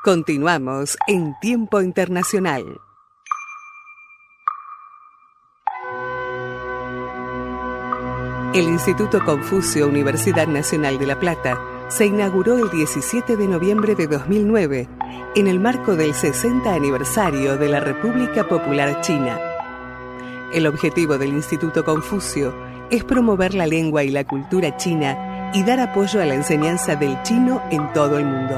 Continuamos en Tiempo Internacional. El Instituto Confucio Universidad Nacional de La Plata se inauguró el 17 de noviembre de 2009 en el marco del 60 aniversario de la República Popular China. El objetivo del Instituto Confucio es promover la lengua y la cultura china y dar apoyo a la enseñanza del chino en todo el mundo.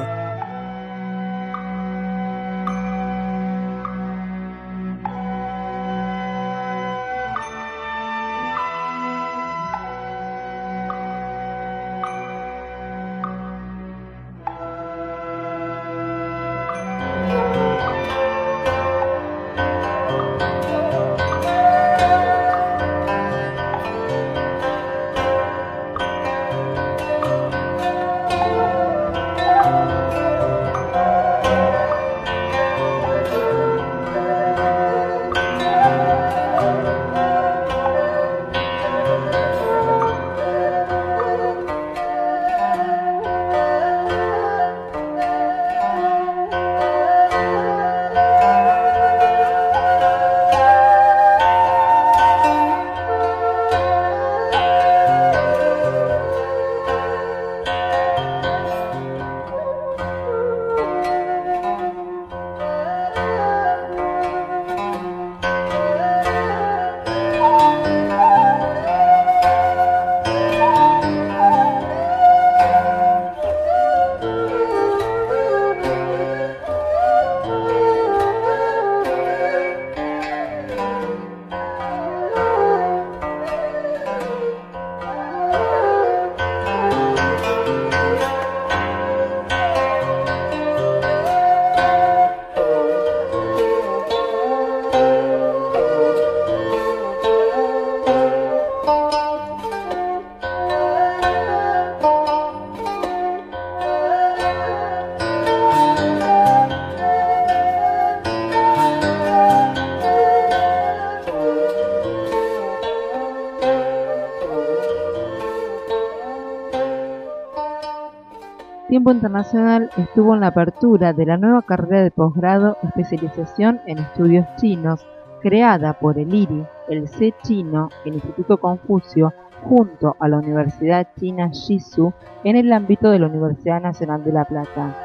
Tiempo Internacional estuvo en la apertura de la nueva carrera de posgrado Especialización en Estudios Chinos, creada por el IRI, el C Chino, el Instituto Confucio, junto a la Universidad China Shizu, en el ámbito de la Universidad Nacional de La Plata.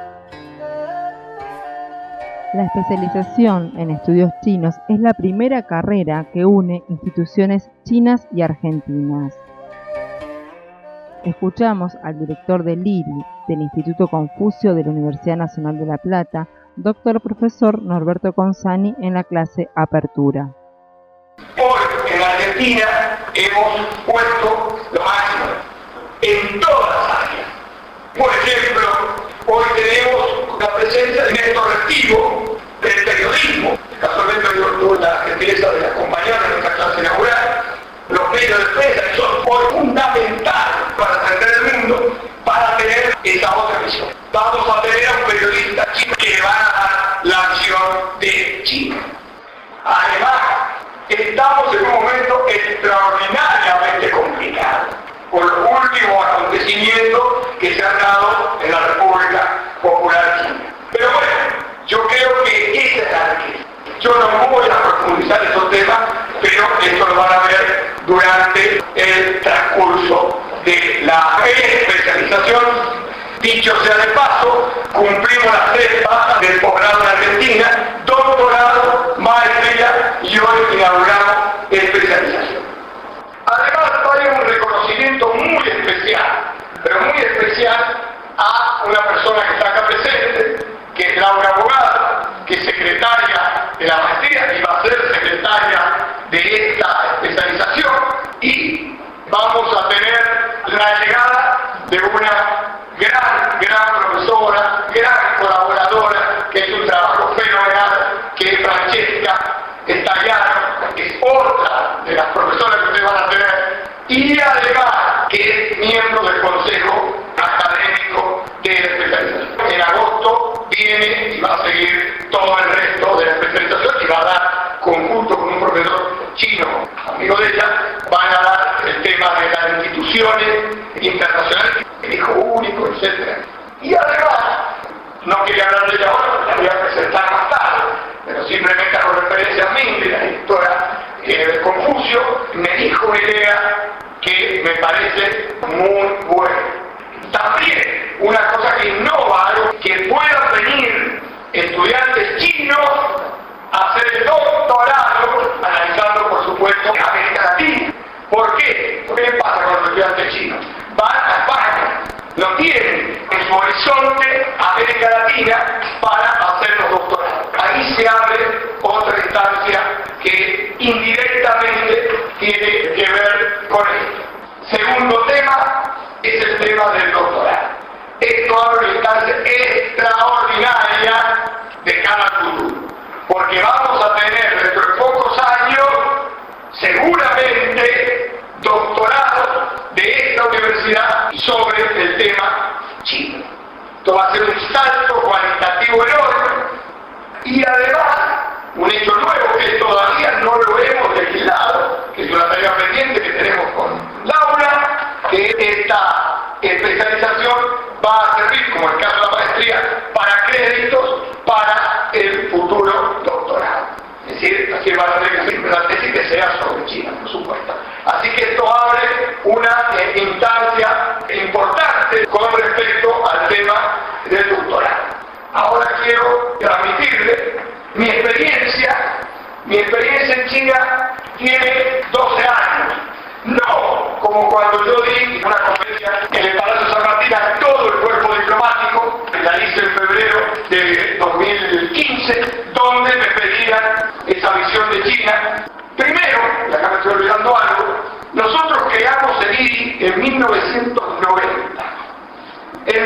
La especialización en estudios chinos es la primera carrera que une instituciones chinas y argentinas. Escuchamos al director del IRI, del Instituto Confucio de la Universidad Nacional de La Plata, doctor profesor Norberto Consani, en la clase Apertura. Hoy en Argentina hemos puesto lo máximo en todas las áreas. Por ejemplo, hoy tenemos la presencia de Néstor Restivo del periodismo. Casualmente tuve la gentileza de acompañar en esta clase inaugural. Los medios de prensa que son hoy fundamentales para entender el mundo, para tener esa otra visión. Vamos a tener a un periodista chino que va a dar la visión de China. Además, estamos en un momento extraordinariamente complicado por los últimos acontecimientos que se han dado en la República Popular China. Pero bueno, yo creo que esa es la riqueza. Yo no voy a profundizar esos temas, pero esto lo van a ver durante el transcurso de la especialización. Dicho sea de paso, cumplimos las 3 fases del posgrado en Argentina, doctorado, maestría y hoy inauguramos especialización. Además hay un reconocimiento muy especial, pero muy especial a una persona que está acá presente, que es Laura Abogada, que es secretaria de la maestría y va a ser secretaria de esta especialización, y vamos a tener la llegada de una gran profesora, gran colaboradora, que es un trabajo fenomenal, que es Francesca Stagliano, que es otra de las profesoras que ustedes van a tener, y además que es miembro del Consejo Académico de la Especialización. En agosto viene y va a seguir todo el resto de la especialización y va a dar, conjunto con un profesor chino, amigo de ella, van a dar el tema de las instituciones internacionales, el hijo único, etc. Y además, no quería hablar de ella ahora, una idea que me parece muy buena. También una cosa que innova algo, que puedan venir estudiantes chinos a hacer el doctorado, analizando por supuesto América Latina. ¿Por qué? ¿Qué pasa con los estudiantes chinos? Van a España, no tienen en su horizonte América Latina para hacer los doctorados. Ahí se abre otra instancia que indirectamente tiene que ver con esto. Segundo tema es el tema del doctorado. Esto abre una instancia extraordinaria de cara al futuro, porque vamos a tener dentro de pocos años seguramente doctorados de esta universidad sobre el tema chino. Esto va a ser un salto cualitativo enorme y además un hecho nuevo que todavía no lo hemos legislado, que es una tarea pendiente que tenemos con Laura, que esta especialización va a servir, como el caso de la maestría, para créditos para el futuro doctorado. Es decir, así va a tener que ser la tesis que sea sobre China, por supuesto. Así que esto abre una instancia importante con respecto al tema del doctorado. Ahora quiero transmitirle mi experiencia en China tiene 12 años. No como cuando yo di una conferencia en el Palacio San Martín a todo el cuerpo diplomático, la hice en febrero de 2015, donde me pedían esa visión de China. Primero, y acá me estoy olvidando algo, nosotros creamos el IRI en 1990. En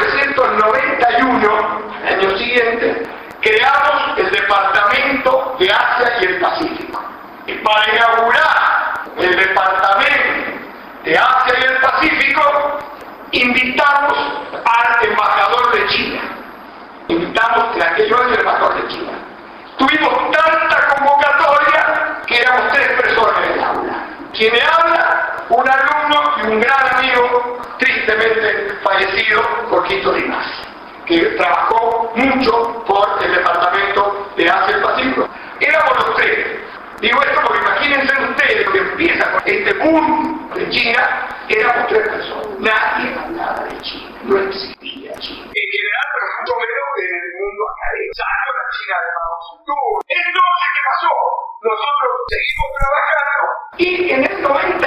1991, el año siguiente, creamos el Departamento de Asia y el Pacífico. Y para inaugurar el Departamento de Asia y el Pacífico, invitamos al embajador de China. Invitamos en aquellos años al embajador de China. Tuvimos tanta convocatoria que éramos 3 personas en el aula. Quien me habla, un alumno y un gran amigo, tristemente fallecido, Jorgito Dimas, que trabajó mucho por el Departamento de Asia y el Pacífico. Éramos los 3. Digo esto porque imagínense ustedes que empieza con este boom de China, éramos 3 personas. Nadie hablaba de China, no existía China. En general, pero mucho menos en el mundo académico. Salió la China de Mao Zedong. Entonces, ¿qué pasó? Nosotros seguimos trabajando y en el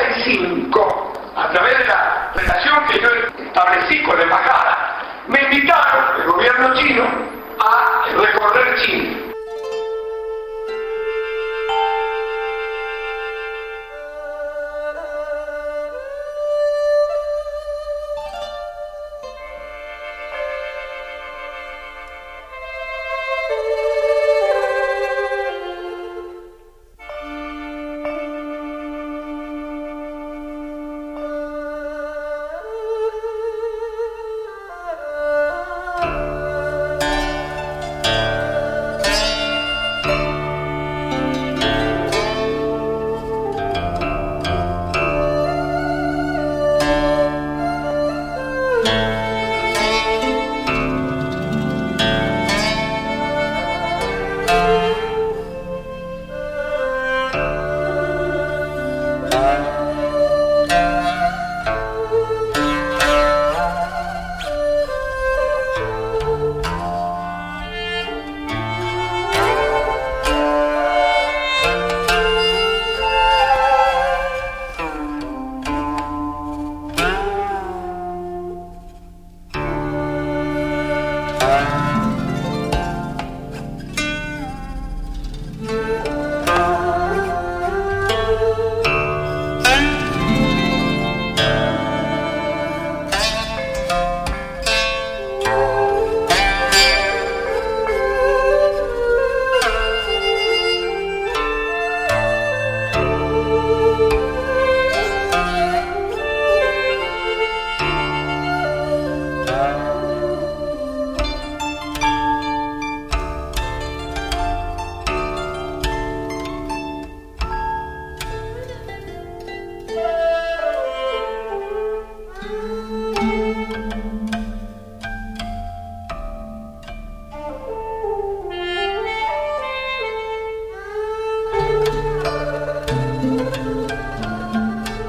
95, a través de la relación que yo establecí con la embajada, me invitaron el gobierno chino a recorrer China.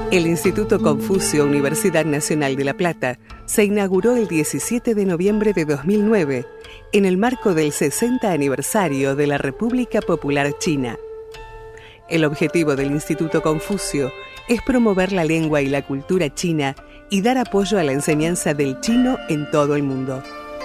El Instituto Confucio Universidad Nacional de La Plata se inauguró el 17 de noviembre de 2009 en el marco del 60 aniversario de la República Popular China. El objetivo del Instituto Confucio es promover la lengua y la cultura china y dar apoyo a la enseñanza del chino en todo el mundo.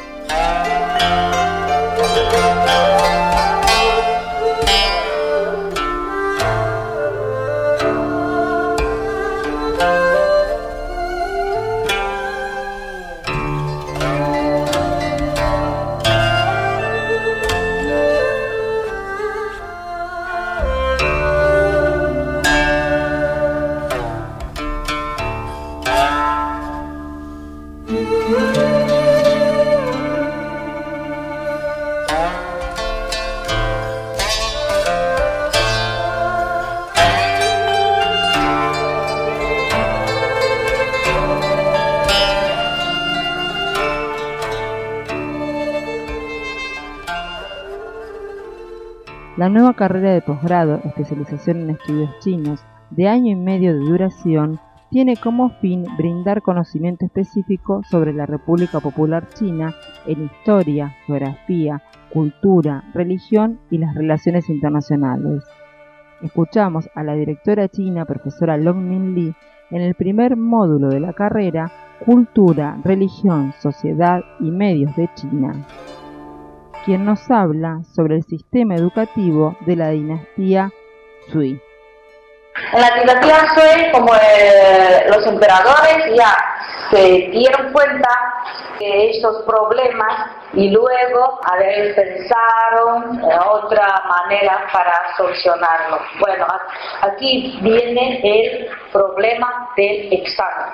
La nueva carrera de posgrado, especialización en estudios chinos, de año y medio de duración, tiene como fin brindar conocimiento específico sobre la República Popular China en historia, geografía, cultura, religión y las relaciones internacionales. Escuchamos a la directora china, profesora Longmin Li, en el primer módulo de la carrera Cultura, Religión, Sociedad y Medios de China, quien nos habla sobre el sistema educativo de la dinastía Sui. En la dinastía Sui, como los emperadores ya se dieron cuenta de estos problemas y luego a ver, pensaron otra manera para solucionarlo. Bueno, aquí viene el problema del examen.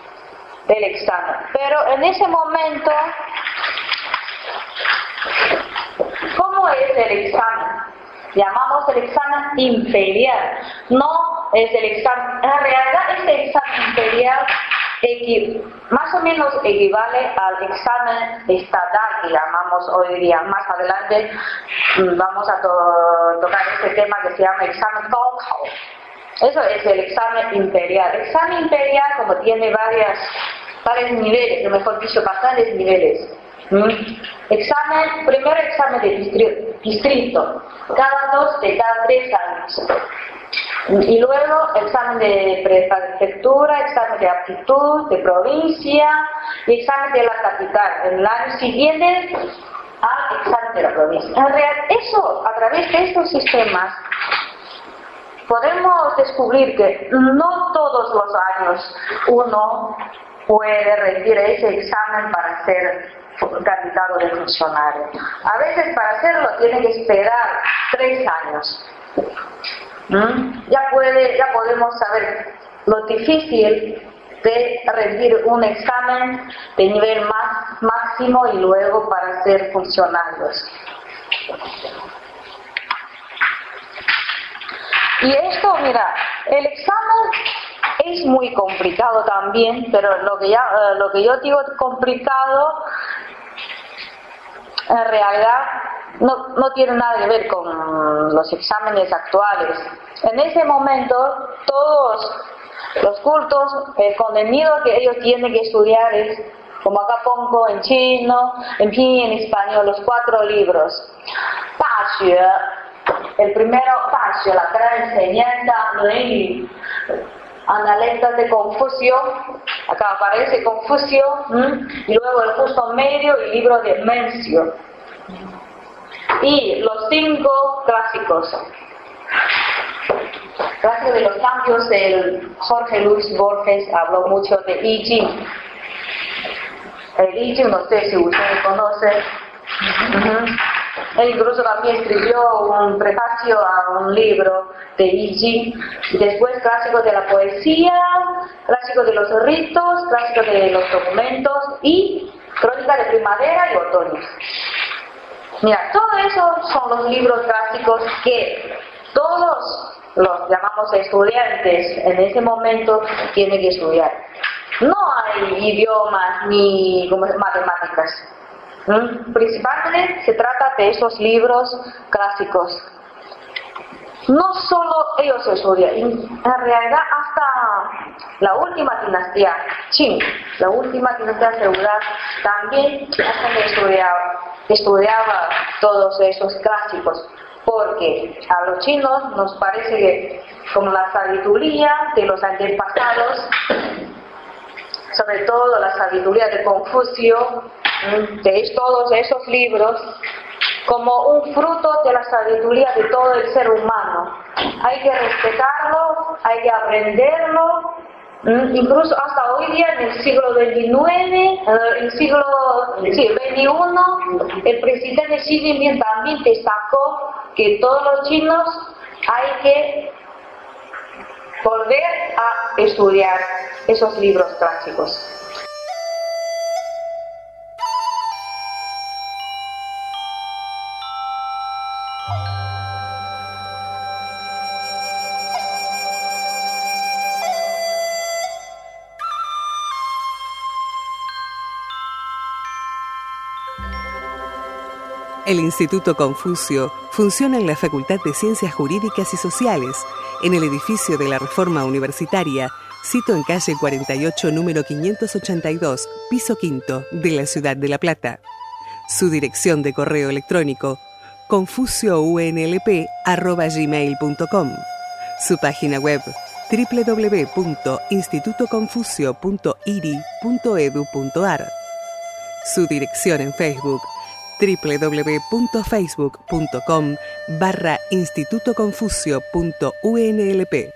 Pero en ese momento, ¿cómo es el examen? Llamamos el examen imperial, no es el examen, en realidad este examen imperial más o menos equivale al examen estatal que llamamos hoy día. Más adelante vamos a tocar este tema que se llama examen Gaokao. Eso es el examen imperial. El examen imperial, como tiene varios niveles, o mejor dicho, bastantes niveles. Primero examen de distrito, cada 3 años. Y luego examen de prefectura, examen de aptitud, de provincia y examen de la capital. En el año siguiente al examen de la provincia. En realidad, a través de estos sistemas, podemos descubrir que no todos los años uno puede rendir ese examen para ser candidato de funcionario. A veces para hacerlo tiene que esperar 3 años. Ya podemos saber lo difícil de rendir un examen de nivel máximo y luego para ser funcionarios. Y esto, mira, el examen es muy complicado también, pero lo que yo digo complicado en realidad no tiene nada que ver con los exámenes actuales. En ese momento, todos los cultos, el contenido que ellos tienen que estudiar es, como acá pongo en chino, en pinyin, en español, los 4 libros. Daxue, el primero, Daxue, la gran enseñanza, Luenyu, Analectas de Confucio, acá aparece Confucio, y luego el justo medio y libro de Mencio. Y los 5 clásicos. Clásico de los cambios, el Jorge Luis Borges habló mucho de I Ching. El I Ching, no sé si ustedes conocen. Él incluso también escribió un prefacio a un libro de I Ching. Después clásico de la poesía, clásico de los ritos, clásico de los documentos y crónica de primavera y otoño. Mira, todo eso son los libros clásicos que todos los llamamos estudiantes en ese momento tienen que estudiar. No hay idiomas ni matemáticas. Principalmente se trata de esos libros clásicos. no solo ellos estudian, en realidad hasta la última dinastía, Qing, la última dinastía feudal, también estudiaba todos esos clásicos, porque a los chinos nos parece que como la sabiduría de los antepasados, sobre todo la sabiduría de Confucio, de todos esos libros, como un fruto de la sabiduría de todo el ser humano. Hay que respetarlo, hay que aprenderlo, incluso hasta hoy día en el siglo XIX, el siglo XXI, el presidente Xi Jinping también destacó que todos los chinos hay que volver a estudiar esos libros clásicos. El Instituto Confucio funciona en la Facultad de Ciencias Jurídicas y Sociales, en el edificio de la Reforma Universitaria, sito en calle 48, número 582, piso quinto, de la ciudad de La Plata. Su dirección de correo electrónico, confuciounlp@gmail.com. Su página web, www.institutoconfucio.iri.edu.ar. Su dirección en Facebook, www.facebook.com/institutoconfucio.unlp.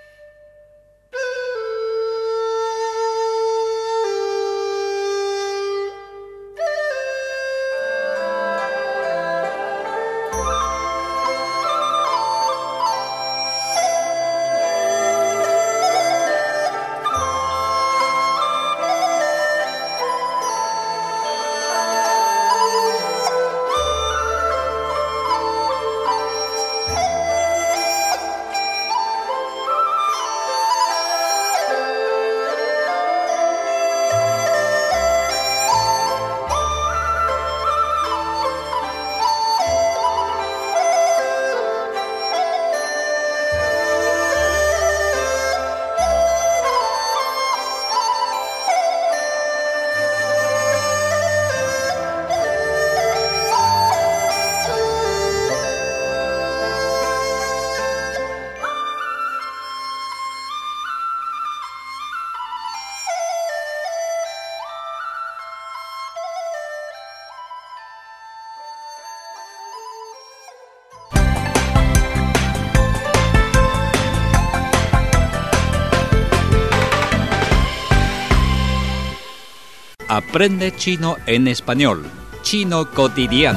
Aprende chino en español. Chino cotidiano.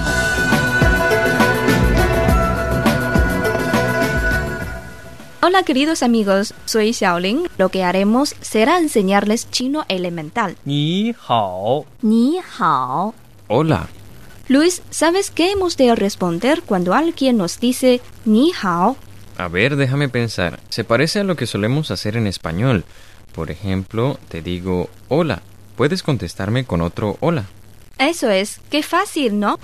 Hola queridos amigos, soy Xiaoling. Lo que haremos será enseñarles chino elemental. Ni hao. Ni hao. Hola. Luis, ¿sabes qué hemos de responder cuando alguien nos dice ni hao? A ver, déjame pensar. Se parece a lo que solemos hacer en español. Por ejemplo, te digo hola. Puedes contestarme con otro hola. Eso es, qué fácil, ¿no?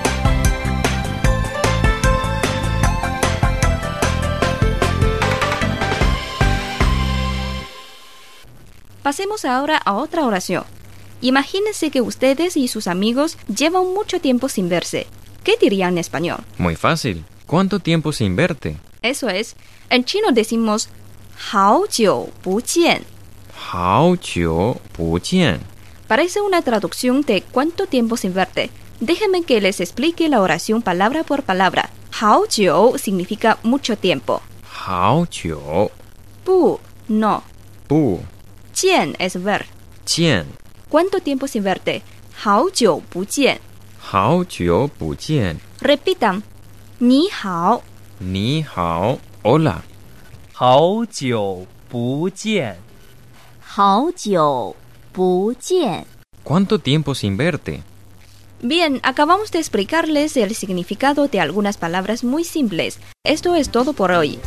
Pasemos ahora a otra oración. Imagínense que ustedes y sus amigos llevan mucho tiempo sin verse. ¿Qué dirían en español? Muy fácil. ¿Cuánto tiempo sin verte? Eso es. En chino decimos 好久不见. 好久不见. Parece una traducción de ¿cuánto tiempo sin verte? Déjenme que les explique la oración palabra por palabra. 好久 significa mucho tiempo. 好久. 不, no. 不. 见 es ver. 见. ¿Cuánto tiempo sin verte? 好久不见. 好久不见. Repitan. 你好. 你好. Hola. 好久不见。 好久不见。 ¿Cuánto tiempo sin verte? Bien, acabamos de explicarles el significado de algunas palabras muy simples. Esto es todo por hoy.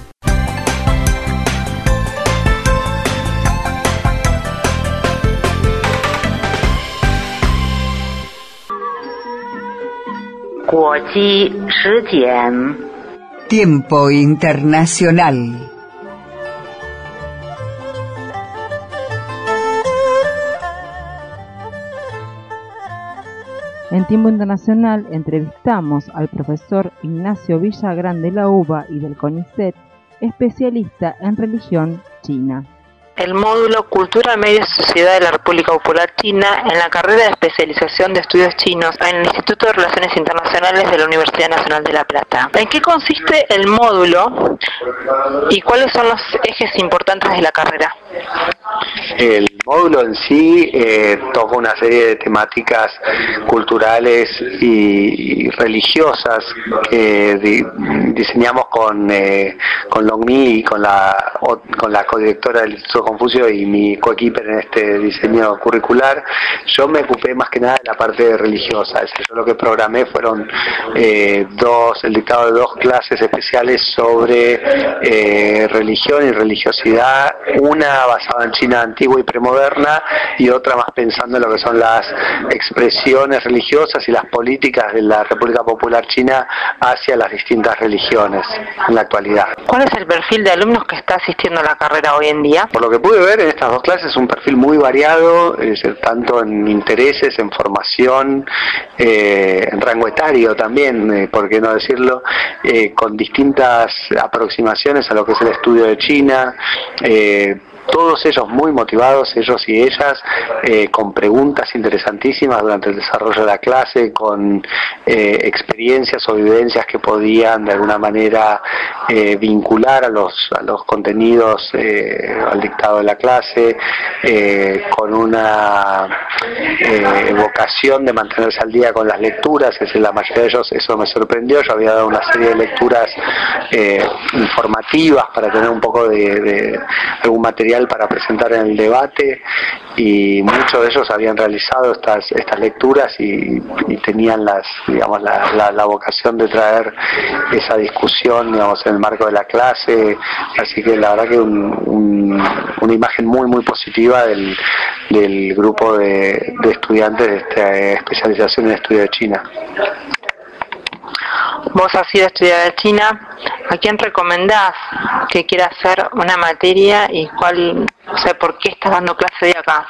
Tiempo internacional. En Tiempo Internacional entrevistamos al profesor Ignacio Villagrán de la UBA y del CONICET, especialista en religión china. El módulo Cultura, Medios y Sociedad de la República Popular China en la carrera de especialización de estudios chinos en el Instituto de Relaciones Internacionales de la Universidad Nacional de La Plata. ¿En qué consiste el módulo y cuáles son los ejes importantes de la carrera? El módulo en sí toca una serie de temáticas culturales y religiosas que diseñamos con Long Mi y con la codirectora del Instituto Confucio y mi coequiper en este diseño curricular. Yo me ocupé más que nada de la parte religiosa. Yo lo que programé fueron el dictado de 2 clases especiales sobre religión y religiosidad, una basada en China antigua y premoderna y otra más pensando en lo que son las expresiones religiosas y las políticas de la República Popular China hacia las distintas religiones en la actualidad. ¿Cuál es el perfil de alumnos que está asistiendo a la carrera hoy en día? Por lo que pude ver en estas 2 clases, un perfil muy variado, tanto en intereses, en formación, en rango etario también, por qué no decirlo, con distintas aproximaciones a lo que es el estudio de China, todos ellos muy motivados, ellos y ellas, con preguntas interesantísimas durante el desarrollo de la clase, con experiencias o vivencias que podían de alguna manera vincular a los contenidos, al dictado de la clase, con una vocación de mantenerse al día con las lecturas. Es decir, la mayoría de ellos, eso me sorprendió. Yo había dado una serie de lecturas informativas para tener un poco de algún material para presentar en el debate, y muchos de ellos habían realizado estas lecturas y tenían la vocación de traer esa discusión, digamos, en el marco de la clase. Así que la verdad que una imagen muy muy positiva del grupo de estudiantes de esta especialización en estudio de China. Vos has ido a estudiar a China, ¿a quién recomendás que quiera hacer una materia y por qué estás dando clase de acá?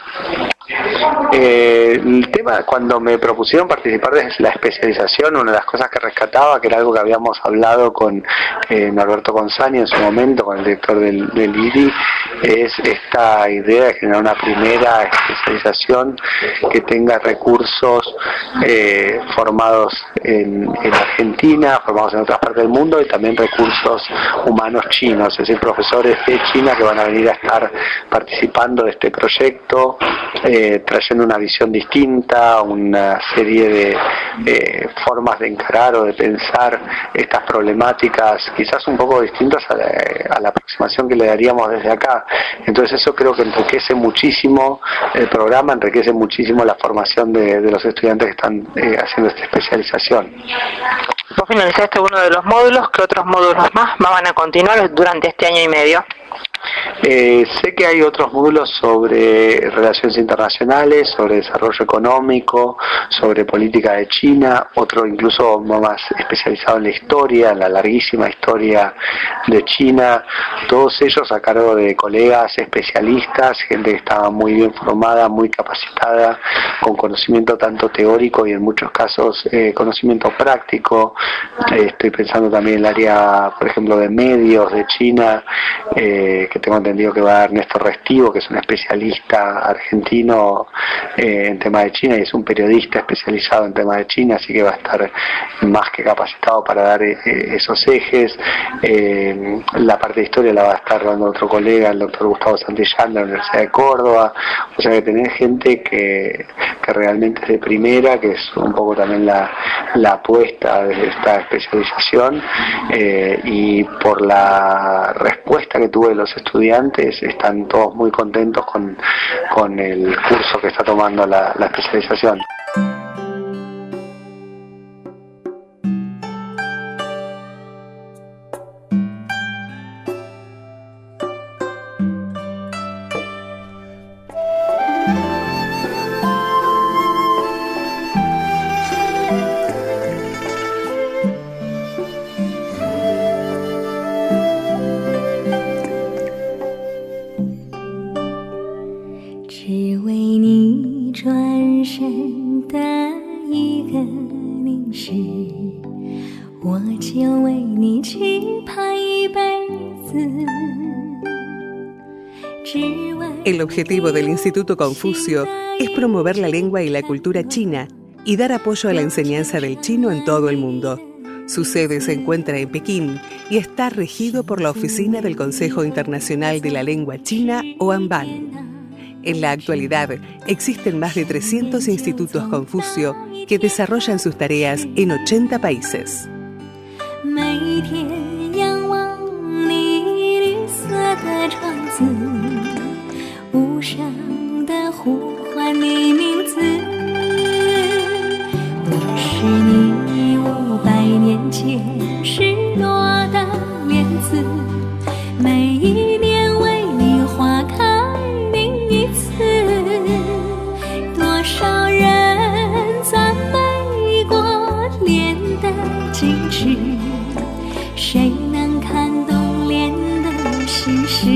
El tema, cuando me propusieron participar de la especialización, una de las cosas que rescataba, que era algo que habíamos hablado con Norberto Consani en su momento, con el director del IRI, es esta idea de generar una primera especialización que tenga recursos formados en Argentina, formados en otras partes del mundo, y también recursos humanos chinos, es decir, profesores de China que van a venir a estar participando de este proyecto, trayendo una visión distinta, una serie de formas de encarar o de pensar estas problemáticas, quizás un poco distintas a la aproximación que le daríamos desde acá. Entonces eso creo que enriquece muchísimo el programa, enriquece muchísimo la formación de los estudiantes que están haciendo esta especialización. Vos finalizaste uno de los módulos, ¿qué otros módulos más van a continuar durante este año y medio? Sé que hay otros módulos sobre relaciones internacionales, sobre desarrollo económico, sobre política de China, otro incluso más especializado en la historia, en la larguísima historia de China, todos ellos a cargo de colegas especialistas, gente que estaba muy bien formada, muy capacitada, con conocimiento tanto teórico y en muchos casos conocimiento práctico. Estoy pensando también en el área, por ejemplo, de medios de China, que tengo entendido que va a Ernesto Restivo, que es un especialista argentino en tema de China y es un periodista especializado en tema de China, así que va a estar más que capacitado para dar esos ejes. La parte de historia la va a estar dando otro colega, el doctor Gustavo Santillán de la Universidad de Córdoba. O sea que tener gente que realmente es de primera, que es un poco también la apuesta de esta especialización, y por la respuesta que tuve de los estudiantes, están todos muy contentos con el curso que está tomando la especialización. 深的一个凝视，我就为你期盼一辈子。 El objetivo del Instituto Confucio es promover la lengua y la cultura china y dar apoyo a la enseñanza del chino en todo el mundo. Su sede se encuentra en Pekín y está regido por la Oficina del Consejo Internacional de la Lengua China, OANBAN. En la actualidad, existen más de 300 institutos Confucio que desarrollan sus tareas en 80 países. 每天仰望你绿色的窗子，无声地呼唤你名字。我是你500年前失落的莲子，每一年为你花开另一次。多少人赞美过莲的精致，谁能看懂莲的心事？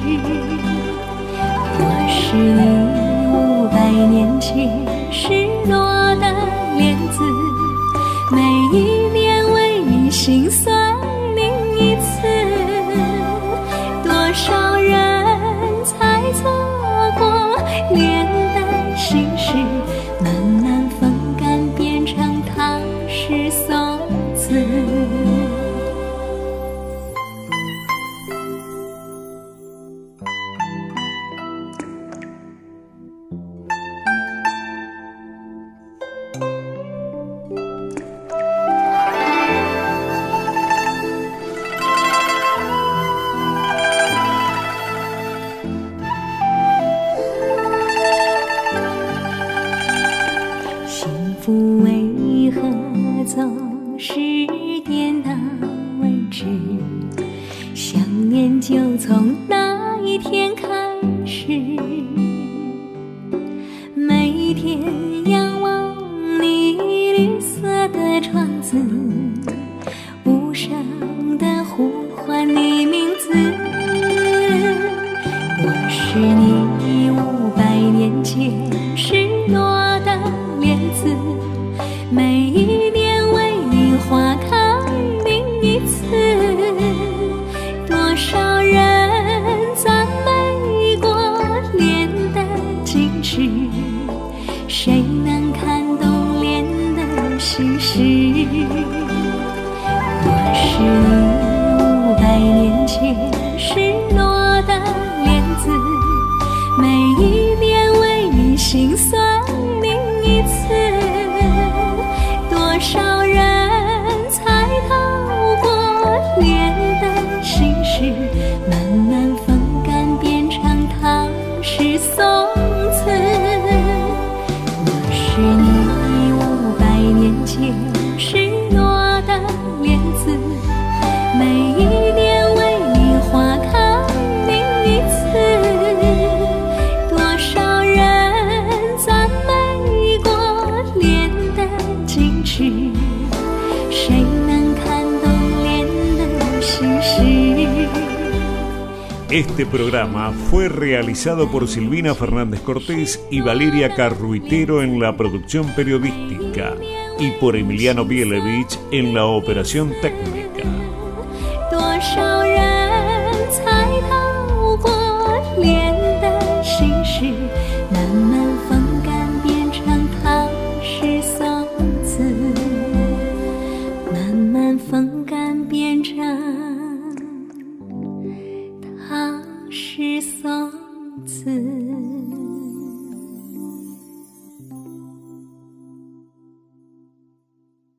我是你500年前失落的莲子，每一年为你心酸另一次。多少人才错过莲的心事，慢慢风干变成唐诗宋词。为何总是点到为止？想念就从那一天开始。每天仰望你绿色的窗子，无声地呼唤你名字。我是你500年前失落的莲子，每一年为你花开另一次。多少人赞美过莲的精致，谁能看懂莲的心事？我是你500年前失落的莲子，每一年为你心酸另一次。多少人才透过莲的心事，慢慢风干变成唐诗宋词。我是你500年前失落的莲子，每一年为你花开另一次。多少人赞美过莲的精致，谁能看懂莲的心事 ？Este programa fue realizado por Silvina Fernández Cortés y Valeria Carruitero en la producción periodística y por Emiliano Bielevich en la operación técnica. 多少人才透过莲的心事，慢慢风干变成唐诗宋词，慢慢风干变成唐诗宋词。